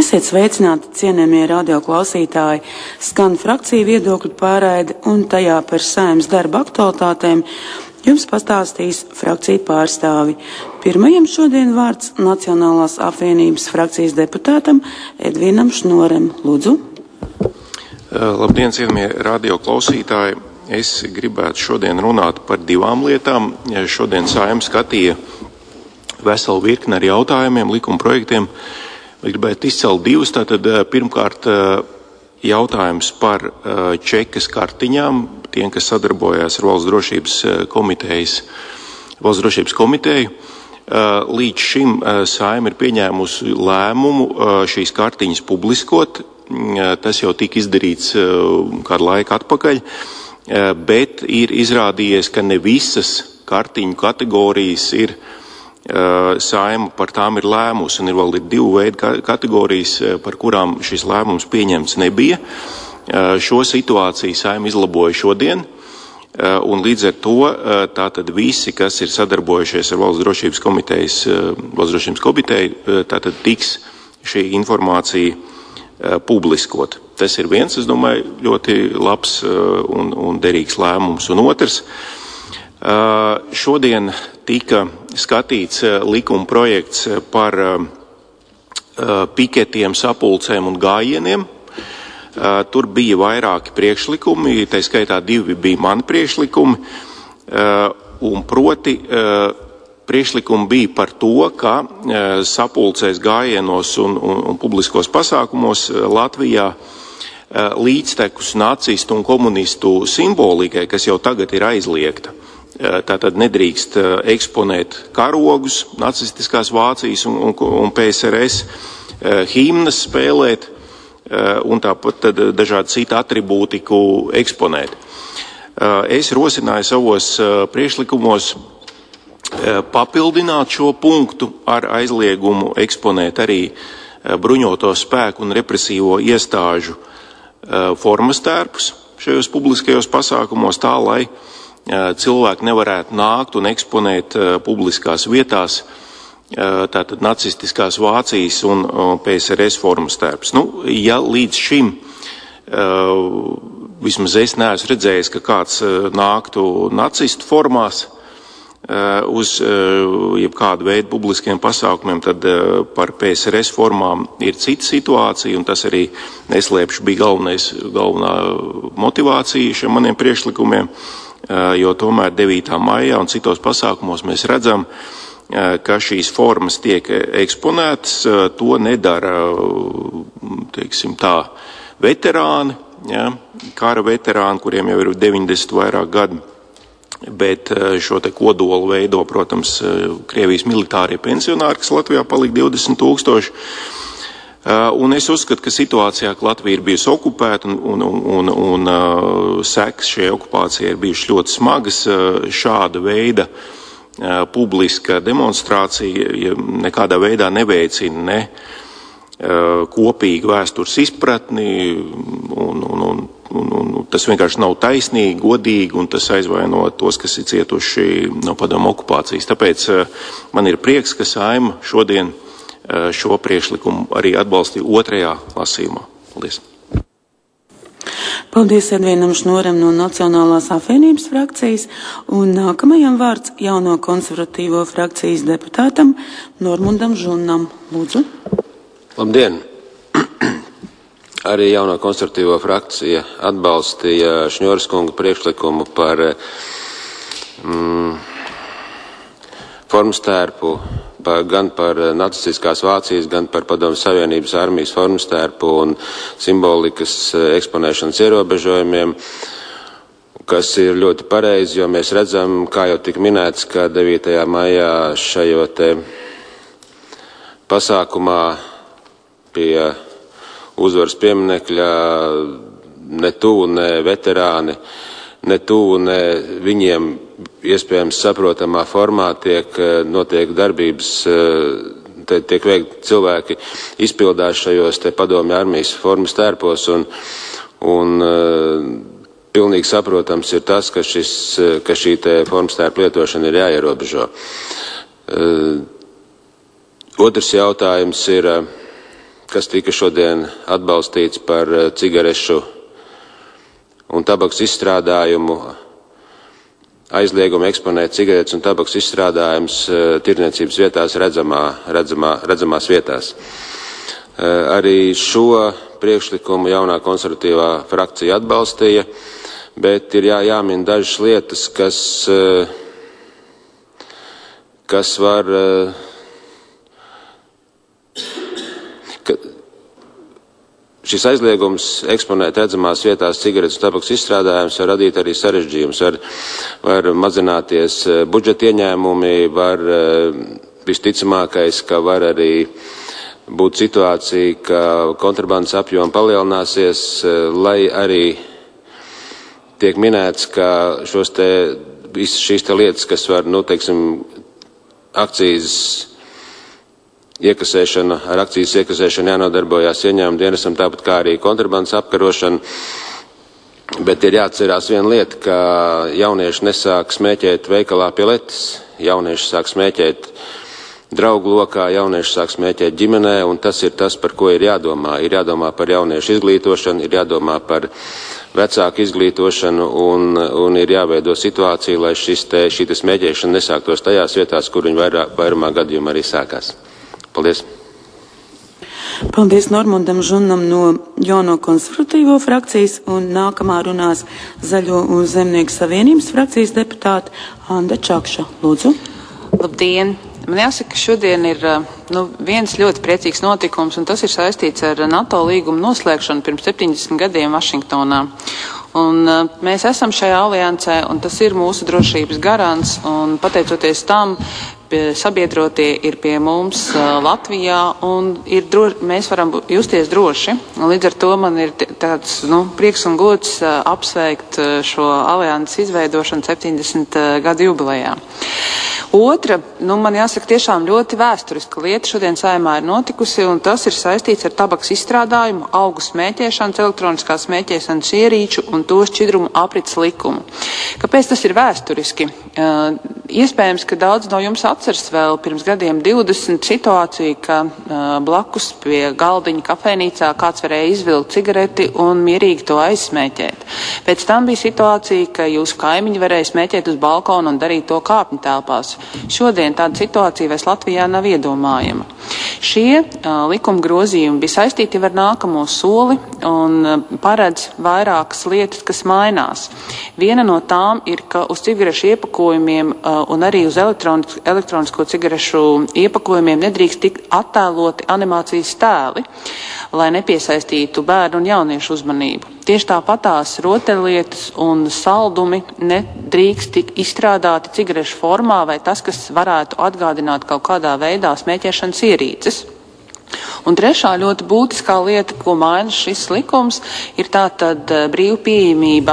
Esiet sveicināti, cienējamie radioklausītāji, skan frakciju viedokļu pārraide un tajā par Saeimas darba aktualitātēm jums pastāstīs frakciju pārstāvi. Pirmajam šodien vārds Nacionālās apvienības frakcijas deputātam Edvinam Šnoram. Lūdzu. Labdien, cienījamie radioklausītāji. Es gribētu šodien runāt par divām lietām. Šodien Saeima skatīja veselu virkni ar jautājumiem, likuma projektiem. Gribētu izcelt divus. Tātad pirmkārt jautājums par čekas kartiņām, tiem, kas sadarbojās ar Valsts drošības komiteju. Līdz šim Saeima ir pieņēmusi lēmumu šīs kartiņas publiskot. Tas jau tika izdarīts kādu laiku atpakaļ, bet ir izrādījies, ka ne visas kartiņu kategorijas ir Saeima par tām ir lēmusi, un ir vēl divu veidu kategorijas, par kurām šis lēmums pieņemts nebija. Šo situāciju Saeima izlaboja šodien, un līdz ar to tātad visi, kas ir sadarbojušies ar Valsts drošības komiteju, tātad tiks šī informācija publiskot. Tas ir viens, es domāju, ļoti labs un derīgs lēmums. Un otrs, šodien tika skatīts likuma projekts par piketiem, sapulcēm un gājieniem. Tur bija vairāki priekšlikumi, tā skaitā divi bija mani priekšlikumi, un proti priekšlikumi bija par to, ka sapulcēs, gājienos un publiskos pasākumos Latvijā līdztekus nacistu un komunistu simbolikai, kas jau tagad ir aizliegta. Tātad nedrīkst eksponēt karogus, nacistiskās Vācijas un PSRS, himnas spēlēt un tāpat tad dažādu citu atribūtiku eksponēt. Es rosināju savos priekšlikumos papildināt šo punktu ar aizliegumu eksponēt arī bruņoto spēku un represīvo iestāžu formas tērpus šajos publiskajos pasākumos tā, lai cilvēki nevarētu nākt un eksponēt publiskās vietās tātad nacistiskās Vācijas un PSRS formas tērpus. Ja līdz šim vismaz es neesmu redzējis, ka kāds nāktu nacistu formās uz jebkādu veidu publiskiem pasākumiem, tad par PSRS formām ir cita situācija, un tas arī neslēpšu bija galvenā motivācija šiem maniem priekšlikumiem, jo tomēr 9. maijā un citos pasākumos mēs redzam, ka šīs formas tiek eksponētas. To nedara, teiksim tā, veterāni, kara veterāni, kuriem jau ir 90 vairāk gadu, bet šo te kodolu veido, protams, Krievijas militārie pensionāri, kas Latvijā palika 20 000. Un es uzskatu, ka situācijā, ka Latvija ir bijusi okupēta un sekas šajā okupācijā ir bijušas ļoti smagas, šāda veida publiska demonstrācija nekādā veidā neveicina ne kopīgu vēstures izpratni, un tas vienkārši nav taisnīgi, godīgi, un tas aizvaino tos, kas ir cietuši no padomu okupācijas. Tāpēc man ir prieks, ka Saeima šodien šo priekšlikumu arī atbalstīja 2. lasījumā. Paldies. Paldies Edvinam Šnoram no Nacionālās apvienības frakcijas, un nākamajam vārds jauno konservatīvo frakcijas deputātam Normundam Žunnam. Lūdzu. Labdien! Arī jauno konservatīvo frakcija atbalstīja Šņoras kunga priekšlikumu par formstērpu, gan par nacistiskās Vācijas, gan par Padomju Savienības armijas formstērpu un simbolikas eksponēšanas ierobežojumiem, kas ir ļoti pareizi, jo mēs redzam, kā jau tika minēts, ka 9. maijā šajo te pasākumā pie uzvaras pieminekļa ne tuvu, ne veterāni, ne tuvu, ne viņiem iespējams saprotamā formā notiek darbības, tiek veikti cilvēki izpildās šajos te padomju armijas formas tērpos, un pilnīgi saprotams ir tas, ka šī te formas tērpa lietošana ir jāierobežo. Otrs jautājums ir kas tika šodien atbalstīts par cigarešu un tabaks izstrādājumu, aizliegumu eksponēt cigaretes un tabaks izstrādājums tirniecības vietās redzamās vietās. Arī šo priekšlikumu jaunā konservatīvā frakcija atbalstīja, bet ir jāmin dažas lietas, kas var šis aizliegums eksponēt redzamās vietās cigaretes un tabaks izstrādājums var radīt arī sarežģījumus, var mazināties budžeta ieņēmumi, var visticamākais, ka var arī būt situācija, ka kontrabandas apjoma palielināsies, lai arī tiek minēts, ka šīs lietas, kas var, ar akcijas iekasēšanu jānodarbojās ieņēmumu dienestam, tāpat kā arī kontrabandas apkarošana, bet ir jāatcerās viena lieta, ka jaunieši nesāk smēķēt veikalā pie letes, jaunieši sāk smēķēt draugu lokā, jaunieši sāk smēķēt ģimenē, un tas ir tas, par ko ir jādomā. Ir jādomā par jauniešu izglītošanu, ir jādomā par vecāku izglītošanu, un ir jāveido situācija, lai šī smēķēšana nesāktos tajās vietās, kur viņi vairumā gadījumā arī sākās. Paldies! Paldies Normundam Žunam no Jauno konservatīvo frakcijas, un nākamā runās Zaļo un Zemnieku savienības frakcijas deputāte Anda Čakša. Lūdzu. Labdien! Man jāsaka, ka šodien ir viens ļoti priecīgs notikums, un tas ir saistīts ar NATO līgumu noslēgšanu pirms 70 gadiem Vašingtonā. Un mēs esam šajā aliansē, un tas ir mūsu drošības garants, un pateicoties tam, sabiedrotie ir pie mums Latvijā, un mēs varam justies droši. Un līdz ar to man ir tāds prieks un gods apsveikt šo alianses izveidošanu 70 gadu jubilejā. Otra, man jāsaka, tiešām ļoti vēsturiska lieta šodien Saeimā ir notikusi, un tas ir saistīts ar tabaks izstrādājumu, augu smēķēšanas, elektroniskās smēķēšanas ierīču un to šķidrumu aprits likumu. Kāpēc tas ir vēsturiski? Iespējams, ka daudz no jums atceras vēl pirms gadiem 20 situāciju, ka blakus pie galdiņa kafejnīcā kāds varēja izvilkt cigareti un mierīgi to aizsmēķēt. Pēc tam bija situācija, ka jūsu kaimiņi varēja smēķēt uz balkonu un darīt to kāpņu telpās. Šodien tāda situācija vairs Latvijā nav iedomājama. Šie likuma grozījumi bija saistīti ar nākamo soli un paredz vairākas lietas, kas mainās. Viena no tām ir, ka uz cigarešu iepakojumiem un arī uz elektronisko cigarešu iepakojumiem nedrīkst tikt attēloti animācijas tēli, lai nepiesaistītu bērnu un jauniešu uzmanību. Tieši tāpatās rotaļlietas un saldumi nedrīkst tik izstrādāti cigarešu formā vai tas, kas varētu atgādināt kaut kādā veidā smēķēšanas ierīces. Un trešā ļoti būtiskā lieta, ko maina šis likums, ir tātad brīva pieejamība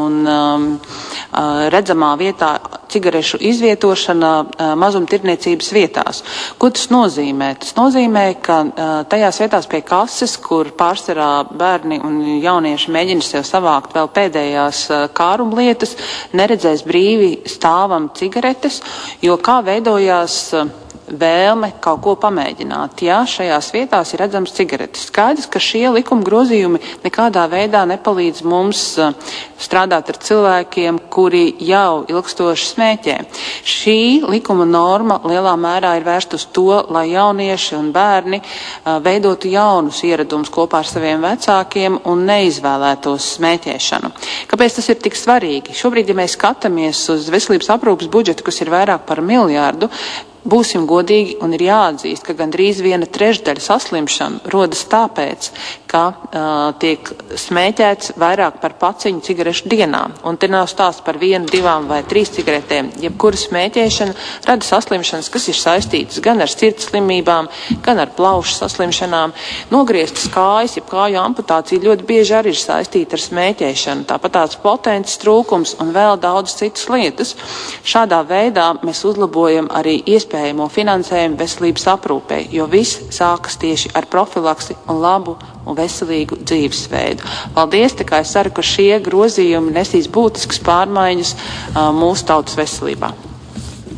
un redzamā vietā cigarešu izvietošana mazumtirniecības vietās. Ko tas nozīmē? Tas nozīmē, ka tajās vietās pie kases, kur pārsvarā bērni un jaunieši mēģina sev savākt vēl pēdējās kārumlietas, neredzēs brīvi stāvam cigaretes, jo kā veidojās vēlme kaut ko pamēģināt. Jā, šajās vietās ir redzams cigaretes. Skaidrs, ka šie likuma grozījumi nekādā veidā nepalīdz mums strādāt ar cilvēkiem, kuri jau ilgstoši smēķē. Šī likuma norma lielā mērā ir vērsta uz to, lai jaunieši un bērni veidotu jaunus ieradumus kopā ar saviem vecākiem un neizvēlētos smēķēšanu. Kāpēc tas ir tik svarīgi? Šobrīd, ja mēs skatāmies uz veselības aprūpes budžetu, kas ir vairāk par 1 miljārdu, būsim godīgi un ir jāatzīst, ka gandrīz 1/3 saslimšanu rodas tāpēc, ka tiek smēķēts vairāk par paciņu cigarešu dienā. Un te nav stāsts par 1, 2 vai 3 cigaretēm. Jebkura smēķēšana rada saslimšanas, kas ir saistītas gan ar sirds slimībām, gan ar plaušu saslimšanām. Nogrieztas kājas, jeb kāju amputācija ļoti bieži arī ir saistīta ar smēķēšanu. Tāpat tāds potences trūkums un vēl daudz citas lietas. Šādā veidā mēs uzlabojam arī iespējamo finansējumu veselības aprūpei, jo viss sākas tieši ar profilaksi un labu un veselīgu dzīvesveidu. Paldies, tā kā es ceru, ka šie grozījumi nesīs būtiskas pārmaiņas mūsu tautas veselībā.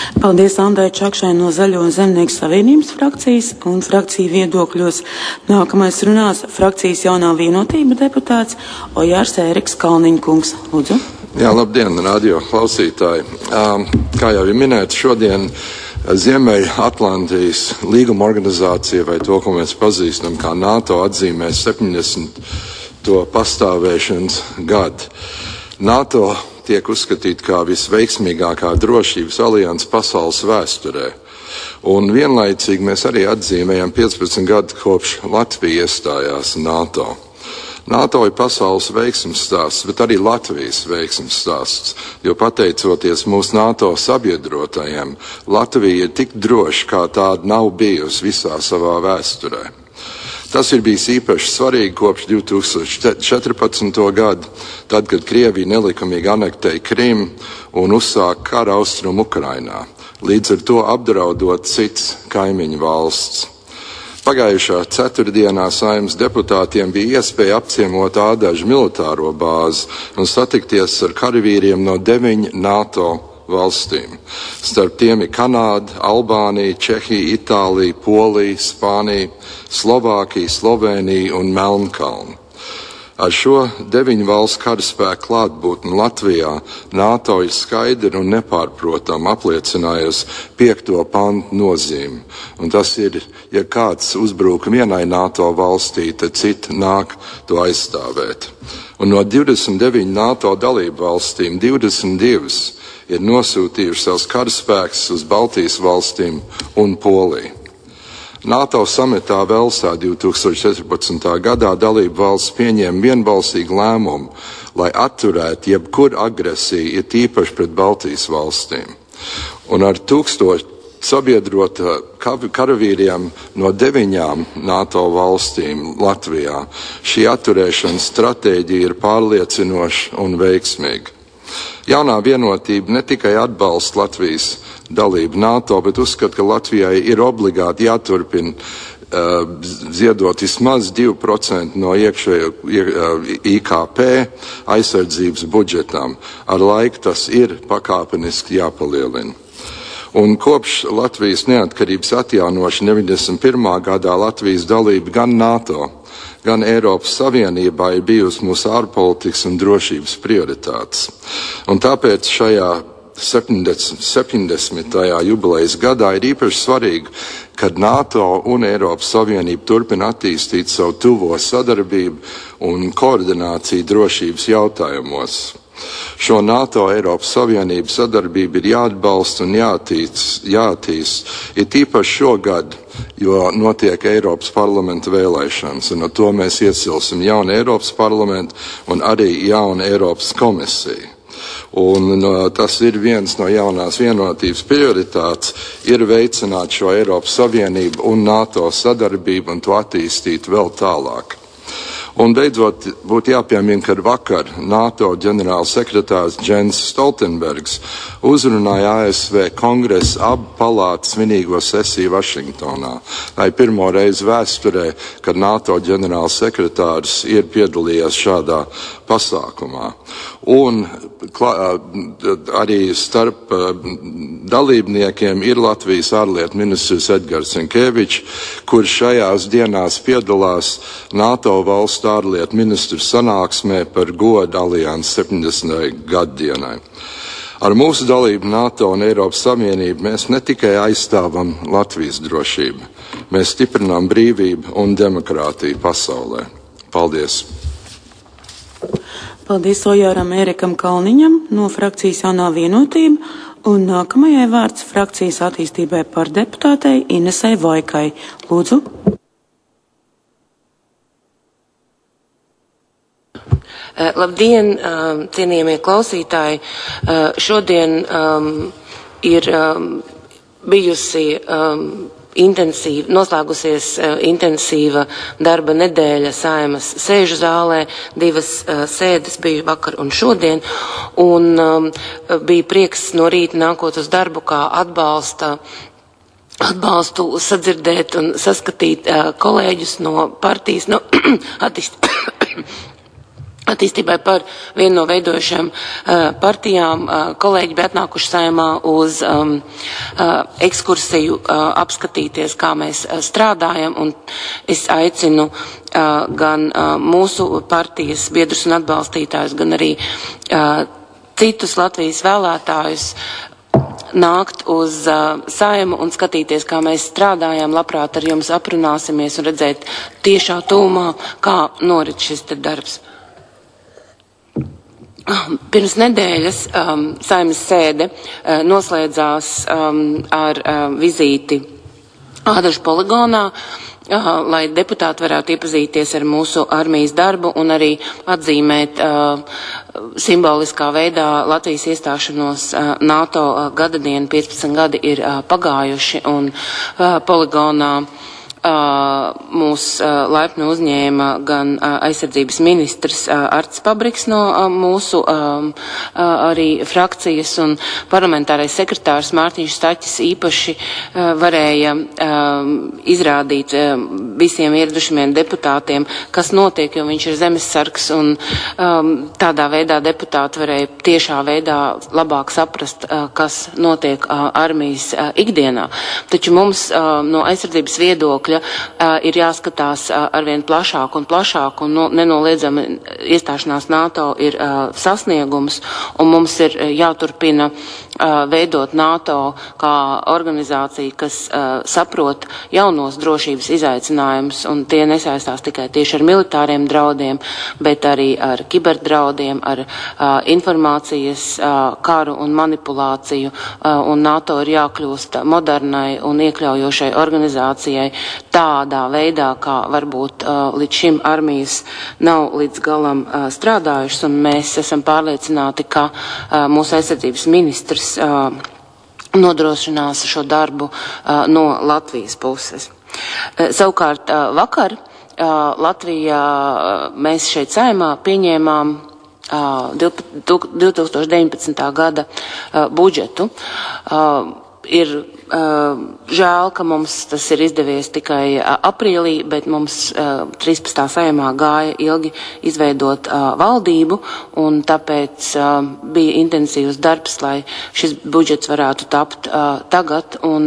Paldies Andai Čakšai no Zaļo un Zemnieku savienības frakcijas un frakciju viedokļos. Nākamais runās frakcijas Jaunā vienotība deputāts Ojārs Ēriks Kalniņkungs. Lūdzu. Jā, labdien, radio klausītāji. Kā jau ir minēts, šodien Ziemeļa Atlantijas līguma organizācija, vai to, ko mēs pazīstam kā NATO, atzīmē 70. pastāvēšanas gadu. NATO tiek uzskatīta kā visveiksmīgākā drošības alianse pasaules vēsturē. Un vienlaicīgi mēs arī atzīmējam 15 gadu kopš Latvija iestājās NATO. NATO ir pasaules veiksmes stāsts, bet arī Latvijas veiksmes stāsts, jo pateicoties mūsu NATO sabiedrotajiem, Latvija ir tik droša, kā tāda nav bijusi visā savā vēsturē. Tas ir bijis īpaši svarīgi kopš 2014. gadu, tad, kad Krievija nelikumīgi anektēja Krimu un uzsāka karu austrumu Ukrainā, līdz ar to apdraudot cits kaimiņu valsts. Pagājušā ceturtdienā Saeimas deputātiem bija iespēja apciemot Ādažu militāro bāzi un satikties ar karavīriem no 9 NATO valstīm. Starp tiem ir Kanāda, Albānija, Čehija, Itālija, Polija, Spānija, Slovākija, Slovēnija un Melnkalne. Ar šo 9 valstu karaspēku klātbūtni Latvijā NATO ir skaidri un nepārprotami apliecinājusi 5. pantu nozīmi. Un tas ir, ja kāds uzbrūk vienai NATO valstī, tad citi nāk to aizstāvēt. Un no 29 NATO dalību valstīm 22 ir nosūtījuši savus karaspēkus uz Baltijas valstīm un Poliju. NATO samitā Velsā 2014. gadā dalību valsts pieņēma vienbalsīgu lēmumu, lai atturētu jebkuru agresiju, ir tīpaši pret Baltijas valstīm. Un ar 1000 sabiedrota karavīriem no 9 NATO valstīm Latvijā šī atturēšanas stratēģija ir pārliecinoša un veiksmīga. Jaunā vienotība ne tikai atbalsta Latvijas dalību NATO, bet uzskata, ka Latvijai ir obligāti jāturpina ziedot vismaz 2% no iekšējo IKP aizsardzības budžetam. Ar laiku tas ir pakāpeniski jāpalielina. Un kopš Latvijas neatkarības atjaunošana 91. gadā Latvijas dalība gan NATO, gan Eiropas Savienībā ir bijusi mūsu ārpolitikas un drošības prioritātes. Un tāpēc šajā 70. jubilejas gadā ir īpaši svarīgi, kad NATO un Eiropas Savienība turpina attīstīt savu tuvo sadarbību un koordināciju drošības jautājumos. Šo NATO Eiropas Savienības sadarbību ir jāatbalsta un jāattīst, ir tīpaši šogad, jo notiek Eiropas parlamenta vēlēšanas, un ar to mēs iesilsim jaunu Eiropas parlamentu un arī jaunu Eiropas komisiju. Un tas ir viens no jaunās vienotības prioritātes, ir veicināt šo Eiropas Savienību un NATO sadarbību un to attīstīt vēl tālāk. Un beidzot būtu jāpiemina, ka vakar NATO ģenerālsekretārs Jens Stoltenbergs uzrunāja ASV kongresa abu palātu svinīgo sesiju Vašingtonā. Tā ir pirmo reizi vēsturē, kad NATO ģenerālsekretārs ir piedalījies šādā pasākumā. Un arī starp dalībniekiem ir Latvijas ārlietu ministrs Edgars Rinkevičs, kurš šajās dienās piedalās NATO valstu ārlietu ministru sanāksmē par godu alianses 70. gaddienai. Ar mūsu dalību NATO un Eiropas Savienību mēs ne tikai aizstāvam Latvijas drošību, mēs stiprinām brīvību un demokrātiju pasaulē. Paldies! Paldies Ojāram Ērikam Kalniņam no frakcijas Jaunā vienotība, un nākamajai vārds frakcijas attīstībai par deputātei Inesai Vaikai. Lūdzu. Labdien, cienījamie klausītāji! Šodien ir bijusi noslēgusies intensīva darba nedēļa Saeimas sēžu zālē, 2 sēdes bija vakar un šodien, un bija prieks no rīta nākot uz darbu kā atbalstu sadzirdēt un saskatīt kolēģus no partijas, no attīstībai par vienu no veidojušām partijām. Kolēģi bija atnākuši Saeimā uz ekskursiju apskatīties, kā mēs strādājam, un es aicinu gan mūsu partijas biedrus un atbalstītājus, gan arī citus Latvijas vēlētājus nākt uz Saeimu un skatīties, kā mēs strādājam. Labprāt ar jums aprunāsimies un redzēt tiešā tūmā, kā norit šis te darbs. Pirms nedēļas Saeimas sēde noslēdzās ar vizīti Ādažu poligonā, lai deputāti varētu iepazīties ar mūsu armijas darbu un arī atzīmēt simboliskā veidā Latvijas iestāšanos NATO gadadienu. 15 gadi ir pagājuši, un poligonā mūs laipni uzņēma gan aizsardzības ministrs Arts Pabriks no mūsu arī frakcijas, un parlamentārais sekretārs Mārtiņš Staķis īpaši varēja izrādīt visiem ieradušiem deputātiem, kas notiek, jo viņš ir zemessargs, un tādā veidā deputāti varēja tiešā veidā labāk saprast, kas notiek armijas ikdienā. Taču mums no aizsardzības viedokļa ir jāskatās arvien plašāk un plašāk, un nenoliedzami iestāšanās NATO ir sasniegums, un mums ir jāturpina veidot NATO kā organizācija, kas saprot jaunos drošības izaicinājumus, un tie nesaistās tikai tieši ar militāriem draudiem, bet arī ar kiberdraudiem, ar informācijas karu un manipulāciju, un NATO ir jākļūst modernai un iekļaujošai organizācijai tādā veidā, kā varbūt līdz šim armijas nav līdz galam strādājušas, un mēs esam pārliecināti, ka mūsu aizsardzības ministrs nodrošinās šo darbu no Latvijas puses. Savukārt vakar Latvijā mēs šeit Saeimā pieņēmām 2019. gada budžetu. Ir žēl, ka mums tas ir izdevies tikai aprīlī, bet mums 13. Saeimā gāja ilgi izveidot valdību, un tāpēc bija intensīvs darbs, lai šis budžets varētu tapt tagad, un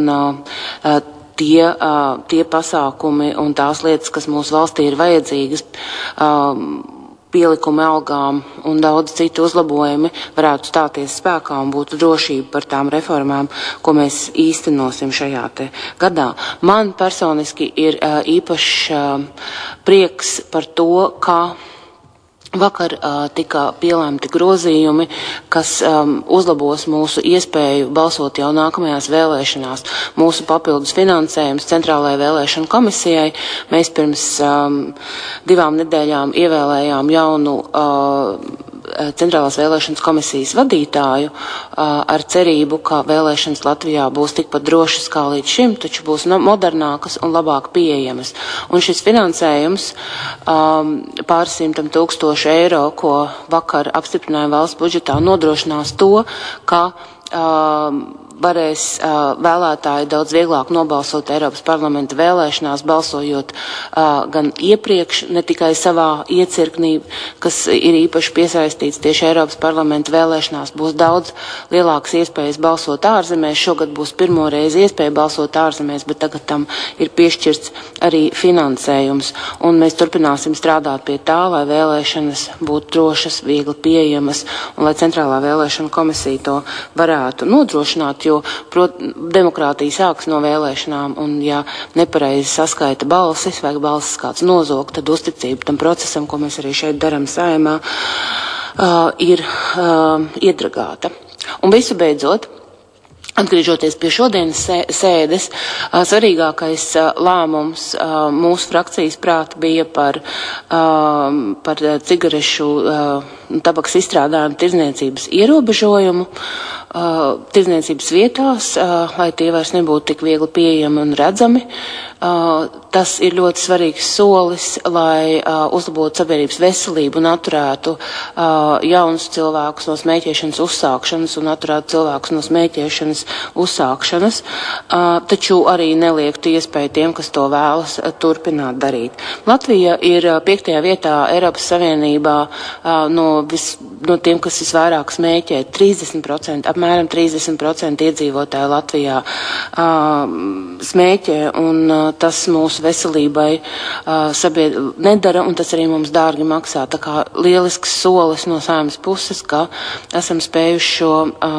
tie pasākumi un tās lietas, kas mūsu valstī ir vajadzīgas, pielikumi algām un daudz citu uzlabojumi varētu stāties spēkā un būtu drošība par tām reformām, ko mēs īstenosim šajā te gadā. Man personiski ir īpašs prieks par to, ka vakar tika pielēmti grozījumi, kas uzlabos mūsu iespēju balsot jau nākamajās vēlēšanās. Mūsu papildus finansējums Centrālajai vēlēšanu komisijai. Mēs pirms 2 nedēļām ievēlējām jaunu Centrālās vēlēšanas komisijas vadītāju ar cerību, ka vēlēšanas Latvijā būs tikpat drošas kā līdz šim, taču būs modernākas un labāk pieejamas. Un šis finansējums pāris 100 000 eiro, ko vakar apstiprināja valsts budžetā, nodrošinās to, ka varēs vēlētāji daudz vieglāk nobalsot Eiropas parlamenta vēlēšanās, balsojot gan iepriekš, ne tikai savā iecirknī, kas ir īpaši piesaistīts tieši Eiropas parlamenta vēlēšanās, būs daudz lielākas iespējas balsot ārzemēs. Šogad būs pirmo reizi iespēja balsot ārzemēs, bet tagad tam ir piešķirts arī finansējums, un mēs turpināsim strādāt pie tā, lai vēlēšanas būtu drošas, viegli pieejamas, un lai Centrālā vēlēšana komisija to varētu nodrošināt, jo demokrātija sāks no vēlēšanām, un ja nepareizi saskaita balsis vai balsis kāds nozog, tad uzticība tam procesam, ko mēs arī šeit daram Saeimā, ir iedragāta. Un visu beidzot, atgriežoties pie šodienas sēdes, svarīgākais lēmums mūsu frakcijas prāta bija par cigarešu tabakas izstrādājumu tirdzniecības ierobežojumu. tirdzniecības vietās, lai tie vairs nebūtu tik viegli pieejami un redzami. Tas ir ļoti svarīgs solis, lai uzlabotu sabiedrības veselību un atturētu jaunus cilvēkus no smēķēšanas uzsākšanas un atturētu cilvēkus no smēķēšanas uzsākšanas, taču arī neliektu iespēju tiem, kas to vēlas, turpināt darīt. Latvija ir 5. vietā Eiropas Savienībā no tiem, kas visvairāk smēķē. 30%, apmēram 30% iedzīvotāji Latvijā smēķē, un tas mūsu veselībai nedara, un tas arī mums dārgi maksā. Tā kā lielisks solis no Saeimas puses, ka esam spējuši šo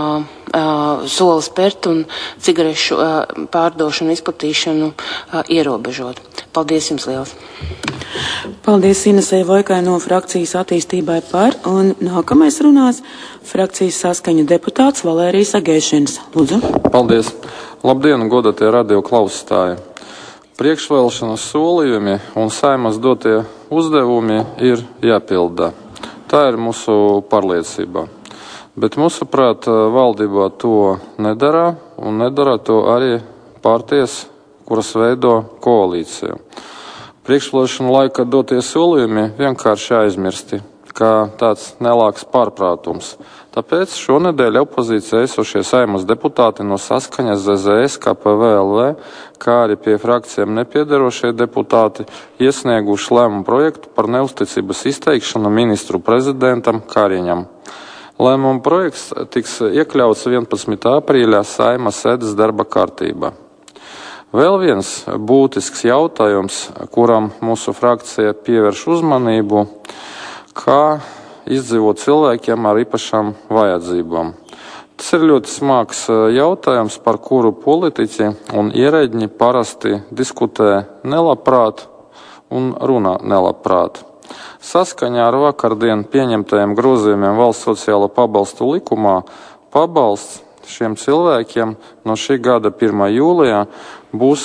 soli spērt un cigarešu pārdošanu, izplatīšanu ierobežot. Paldies jums liels! Paldies Inesei Vojkai no frakcijas attīstībai par, un nākamais runās frakcijas Saskaņa deputāts Valērijas Agēšins. Lūdzu. Paldies! Labdien, godatie radio klausītāji! Priekšvēlēšanas solījumi un Saeimas dotie uzdevumi ir jāpilda. Tā ir mūsu pārliecība. Bet mūsuprāt, valdībā to nedara, un nedara to arī partijas, kuras veido koalīciju. Priekšvēlēšanu laika dotie solījumi vienkārši aizmirsti, kā tāds nelāks pārprātums. Tāpēc šonedēļ opozīcijā esošie Saeimas deputāti no Saskaņas, ZZS, KPVLV, kā arī pie frakcijām nepiedarošie deputāti iesnieguši lēmumu projektu par neusticības izteikšanu ministru prezidentam Kariņam. Lēmuma projekts tiks iekļauts 11. aprīļā Saeimas sēdes darba kārtībā. Vēl viens būtisks jautājums, kuram mūsu frakcija pievērš uzmanību, kā izdzīvot cilvēkiem ar īpašām vajadzībām. Tas ir ļoti smags jautājums, par kuru politiķi un ierēģi parasti diskutē nelabprāt un runā nelabprāt. Saskaņā ar vakardien pieņemtajiem grozījumiem valsts sociālo pabalstu likumā pabalsts šiem cilvēkiem no šī gada 1. jūlijā būs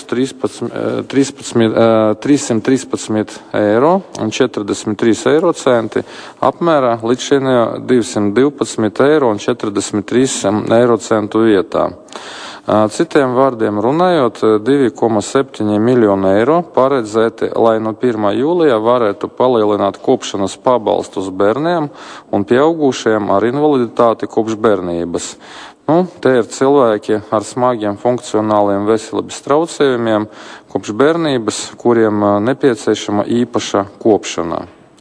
313 eiro un 43 eiro centi apmērā līdz šiem 212 eiro un 43 eiro centu vietā. Citiem vārdiem runājot, 2,7 miljonu eiro paredzēti, lai no 1. jūlijā varētu palielināt kopšanas pabalstus bērniem un pieaugušiem ar invaliditāti kopš bērnības. Te ir cilvēki ar smagiem funkcionāliem veselības traucējumiem kopš bērnības, kuriem nepieciešama īpaša kopšana.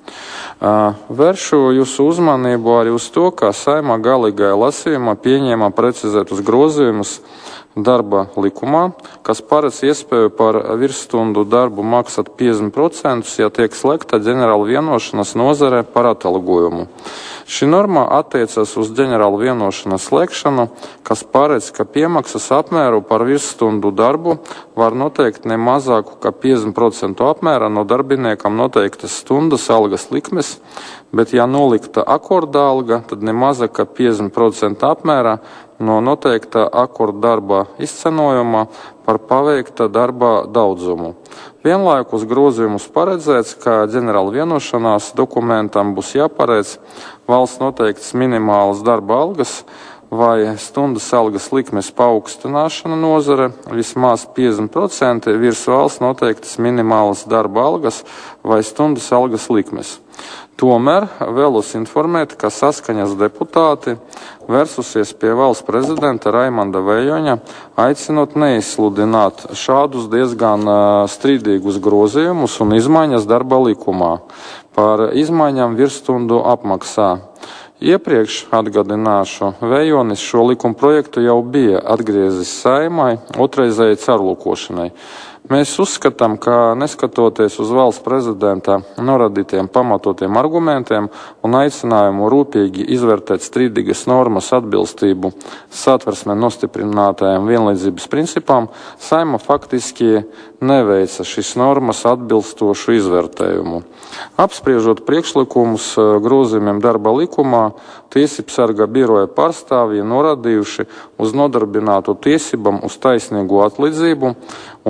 Vēršu jūsu uzmanību arī uz to, ka Saeimā galīgajā lasījumā pieņēma precizētus grozījumus darba likumā, kas paredz iespēju par virsstundu darbu maksāt 50%, ja tiek slēgta ģenerāla vienošanās nozarē par atalgojumu. Šī norma attiecas uz ģenerāla vienošanās slēgšanu, kas paredz, ka piemaksas apmēru par virsstundu darbu var noteikt ne mazāku kā 50% apmērā no darbiniekam noteiktas stundas algas likmes, bet ja nolikta akorda alga, tad ne mazāk kā 50% apmērā no noteikta akorda darba izcenojuma par paveikta darba daudzumu. Vienlaikus grozījumus paredzēts, ka ģenerāla vienošanās dokumentam būs jāparedz valsts noteiktas minimālas darba algas vai stundas algas likmes paaugstināšana nozare vismaz 50% virs valsts noteiktas minimālas darba algas vai stundas algas likmes. Tomēr vēlos informēt, ka Saskaņas deputāti vērsusies pie valsts prezidenta Raimanda Vejoņa, aicinot neizsludināt šādus diezgan strīdīgus grozījumus un izmaiņas darba likumā par izmaiņām virsstundu apmaksā. Iepriekš atgādināšu, Vejonis šo likuma projektu jau bija atgriezis Saeimai otrreizēji caurlūkošanai. Mēs uzskatām, ka neskatoties uz valsts prezidenta norādītiem pamatotiem argumentiem un aicinājumu rūpīgi izvērtēt strīdīgas normas atbilstību Satversmē nostiprinātajiem vienlīdzības principām, Saeima faktiski neveica šīs normas atbilstošu izvērtējumu. Apspriežot priekšlikumus grozījumiem darba likumā, Tiesībsarga biroja pārstāvji norādījuši uz nodarbināto tiesībām uz taisnīgu atlīdzību un to,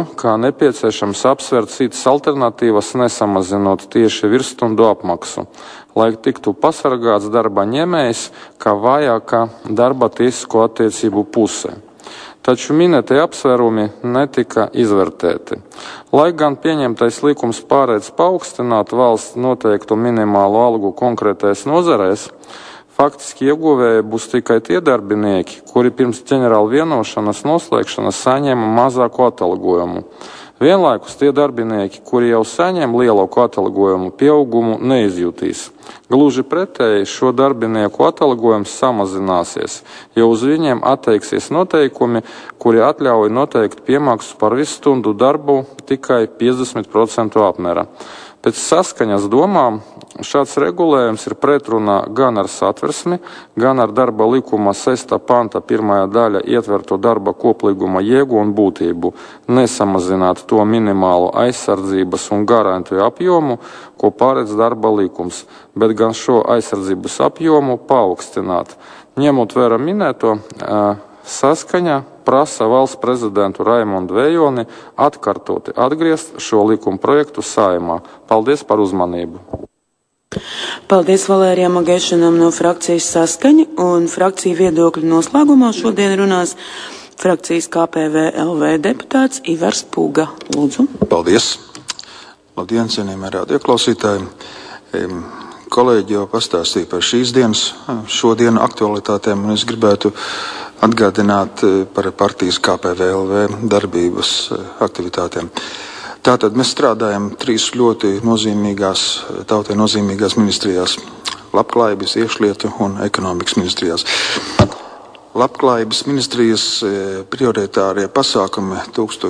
ka nepieciešams apsvērt citas alternatīvas, nesamazinot tieši virsstundu apmaksu, lai tiktu pasargāts darba ņēmējs kā vājākā darba tiesisko attiecību pusē. Taču minētie apsvērumi netika izvērtēti. Lai gan pieņemtais likums pārēdz paaugstināt valsts noteikto minimālo algu konkrētais nozarēs, faktiski ieguvēji būs tikai tie darbinieki, kuri pirms ģenerāla vienošanas noslēgšanas saņēma mazāku atalgojumu. Vienlaikus tie darbinieki, kuri jau saņem lielāku atalgojumu, pieaugumu neizjutīs. Gluži pretēji, šo darbinieku atalgojums samazināsies, jo uz viņiem attieksies noteikumi, kuri atļauj noteikt piemaksu par visu stundu darbu tikai 50% apmērā. Pēc saskaņas domām šāds regulējums ir pretrunā gan ar Satversmi, gan ar darba likuma 6. panta 1. daļa ietverto darba koplīguma jēgu un būtību, nesamazināt to minimālo aizsardzības un garantiju apjomu, ko paredz darba likums, bet gan šo aizsardzības apjomu paaugstināt. Ņemot vērā minēto, saskaņa prasa valsts prezidentu Raimondu Vējoni atkārtoti atgriezt šo likuma projektu Saeimā. Paldies par uzmanību. Paldies Valērijam Agēšanam no frakcijas Saskaņa, un frakciju viedokļu noslēgumā šodien runās frakcijas KPVLV deputāts Ivars Pūga. Lūdzu. Paldies. Labdien, cienījamie radioklausītāji. Kolēģi jau pastāstīja par šīs dienas, šodienu aktualitātēm, un es gribētu atgādināt par partijas KPVLV darbības aktivitātēm. Tātad mēs strādājam 3 ļoti nozīmīgās, tautai nozīmīgās ministrijās - Labklājības, Iekšlietu un Ekonomikas ministrijās. Labklājības ministrijas prioritārie pasākumi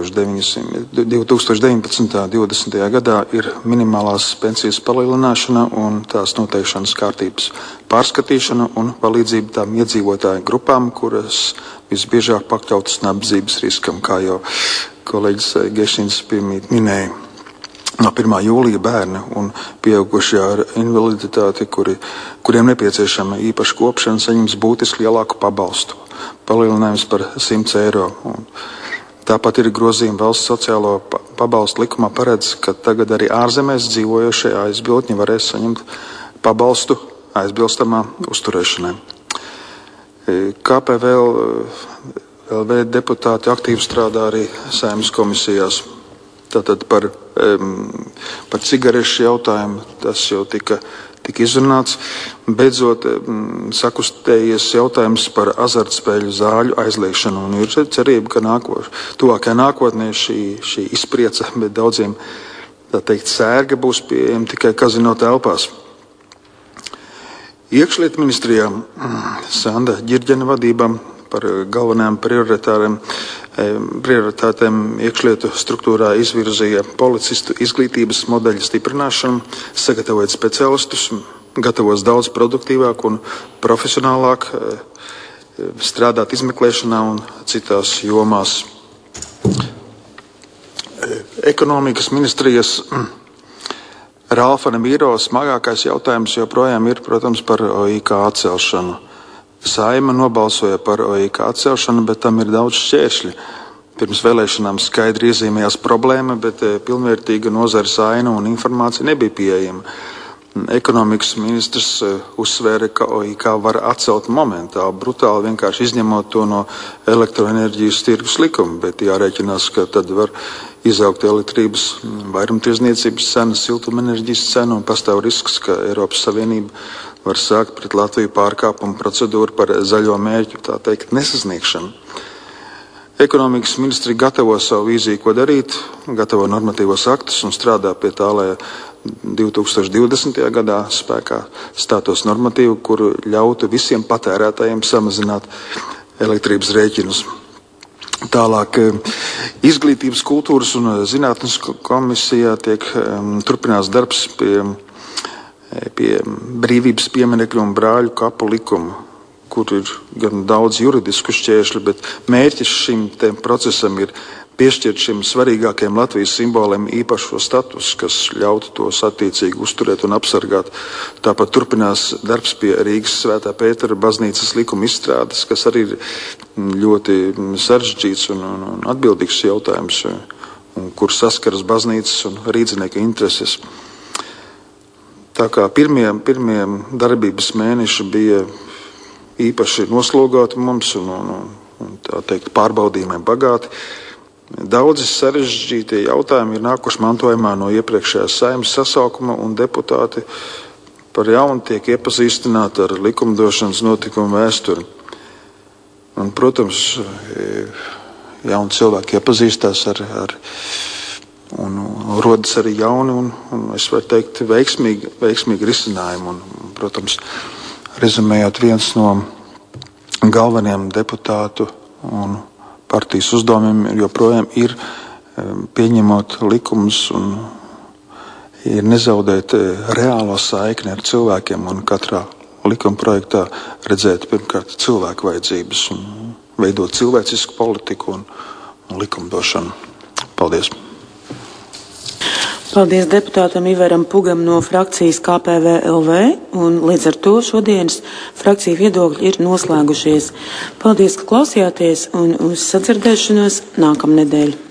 2019. 20. gadā ir minimālās pensijas palielināšana un tās noteikšanas kārtības pārskatīšana un palīdzība tām iedzīvotāju grupām, kuras visbiežāk pakļautas nabadzības riskam, kā jau kolēģis Gešins minēja. No 1. jūlija bērni un pieaugušie ar invaliditāti, kuriem nepieciešama īpaša kopšana, saņems būtiski lielāku pabalstu. Palielinājums par 100 eiro. Un tāpat ir grozījumi valsts sociālo pabalstu likumā paredz, ka tagad arī ārzemēs dzīvojošie aizbildņi varēs saņemt pabalstu aizbilstamā uzturēšanai. KPVLV deputāti aktīvi strādā arī Saeimas komisijās. Tātad par cigarešu jautājumu tas jau tika izrunāts. Beidzot, sakustējies jautājums par azartspēļu zāļu aizliekšanu. Un ir cerība, ka tuvākajā nākotnē šī izprieca, bet daudziem, tā teikt, sērga būs pieejama tikai kazino telpās. Iekšlietu ministrijā Sanda Ģirģena vadībā par galvenajām prioritātēm iekšlietu struktūrā izvirzīja policistu izglītības modeļu stiprināšanu, sagatavojot speciālistus, gatavos daudz produktīvāk un profesionālāk strādāt izmeklēšanā un citās jomās. Ekonomikas ministrijas Ralfa Nemīro smagākais jautājums joprojām ir, protams, par OIK atcelšanu. Saeima nobalsoja par OIK atcelšanu, bet tam ir daudz šķēršļi. Pirms vēlēšanām skaidri iezīmējās problēma, bet pilnvērtīga nozares aina un informācija nebija pieejama. Ekonomikas ministrs uzsvēra, ka OIK var atcelt momentāli, brutāli vienkārši izņemot to no elektroenerģijas tirgus likuma, bet jārēķinās, ka tad var izaugt elektrības vairumtirdzniecības cena, siltumenerģijas cena un pastāv risks, ka Eiropas Savienība var sākt pret Latviju pārkāpumu procedūru par zaļo mērķu, tā teikt, nesasniegšanu. Ekonomikas ministri gatavo savu vīziju, ko darīt, gatavo normatīvos aktus un strādā pie tā, lai 2020. gadā spēkā stātos normatīvu, kuru ļautu visiem patērētājiem samazināt elektrības rēķinus. Tālāk izglītības, kultūras un zinātnes komisijā tiek turpinās darbs pie brīvības pieminekļu un brāļu kapu likuma, kur ir gan daudz juridisku šķēršļu, bet mērķis šim procesam ir piešķirt šim svarīgākajam Latvijas simboliem īpašo status, kas ļautu tos attiecīgi uzturēt un apsargāt. Tāpat turpinās darbs pie Rīgas Svētā Pētera baznīcas likuma izstrādes, kas arī ir ļoti sarežģīts un atbildīgs jautājums. kur saskaras baznīcas un rīdzinieka intereses. Tā kā pirmie darbības mēneši bija īpaši noslogoti mums un tā teikt pārbaudījumiem bagāti. Daudzi sarežģītie jautājumi ir nākuši mantojumā no iepriekšējās Saeimas sasaukuma, un deputāti par jaunu tiek iepazīstināti ar likumdošanas notikumu vēsturi. Un, protams, jauni cilvēki iepazīstās un rodas arī jauni un es varu teikt veiksmīgi risinājumi. Un, protams, rezumējot, viens no galvenajiem deputātu un partijas uzdevumiem joprojām ir pieņemot likumus un ir nezaudēt reālo saikni ar cilvēkiem un katrā likuma projektā redzēt pirmkārt cilvēku vajadzības un veidot cilvēcisku politiku un likumdošanu. Paldies! Paldies deputātam Ivaram Pugam no frakcijas KPVLV, un līdz ar to šodienas frakcija viedokļi ir noslēgušies. Paldies, ka klausījāties, un uz sadzirdēšanos nākamnedēļ.